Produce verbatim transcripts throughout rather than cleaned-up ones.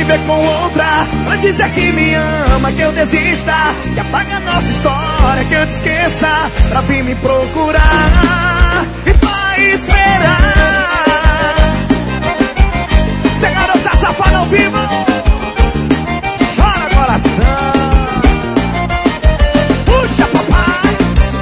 ver com outra, pra dizer que me ama, que eu desista, que apaga a nossa história, que eu te esqueça, pra vir me procurar e vai esperar. Se a garota safada ao vivo, chora coração. Puxa, papai.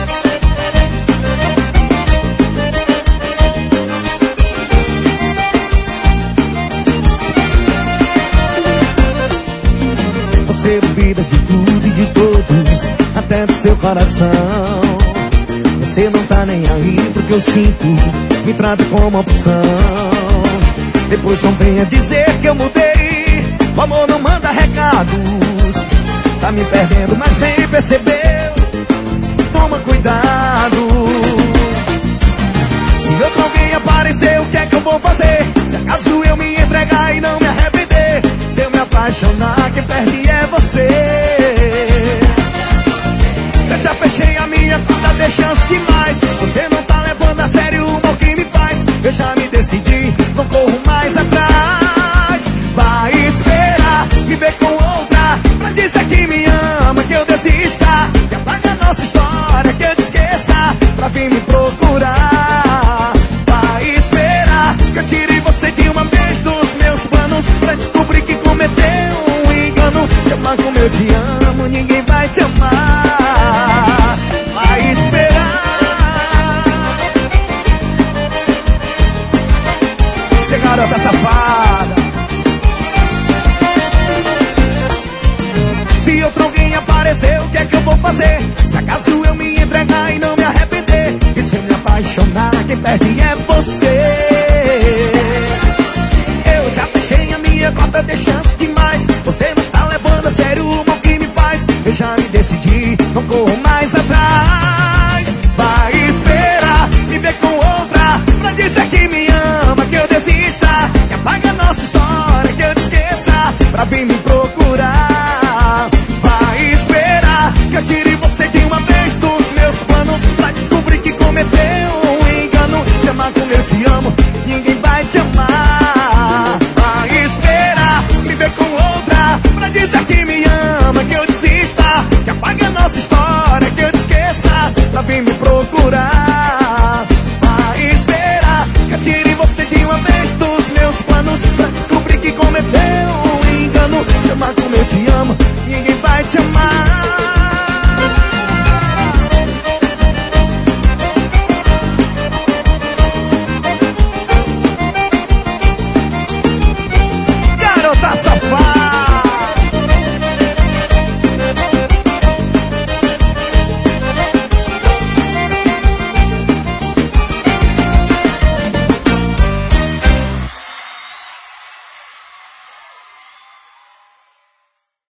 Você duvida de tudo e de todos, até do seu coração. Você não tá nem aí porque eu sinto, me trata como opção. Depois não venha dizer que eu mudei, o amor não manda recados. Tá me perdendo, mas nem percebeu. Toma cuidado. Se outro alguém aparecer, o que é que eu vou fazer? Se acaso eu me entregar e não me arrepender, se eu me apaixonar, quem perde é você. Eu já fechei a minha conta, dê chance demais. Você não tá levando a sério o mal que me faz. Eu já me decidi, não corro mais atrás. Vai esperar me ver com outra, pra dizer que me ama, que eu desista, que apaga a nossa história, que eu te esqueça, pra vir me procurar. Vai esperar que eu tire você de uma vez dos meus planos, pra descobrir que cometeu um engano. Te amar como eu te amo, ninguém vai te amar. Vai esperar. Você garota safada. Se outro alguém aparecer, o que é que eu vou fazer? Se acaso eu me entregar e não me arrepender, e se eu me apaixonar, quem perde é você. Eu já fechei a minha conta, dê chance demais. Você não está levando a sério o mal que me faz. Eu já me decidi, não corro mais atrás. Vai esperar me ver com outra, pra dizer que me ama, que eu desista, que apaga a nossa história, que eu te esqueça, pra vir me procurar. Vai esperar que eu tire você de uma vez dos meus planos, pra descobrir que cometeu um engano. Te amar como eu te amo, ninguém vai te amar. Vai esperar me ver com outra, pra dizer que me ama, que eu desista, que apaga a nossa história, que eu te esqueça, pra vir me procurar.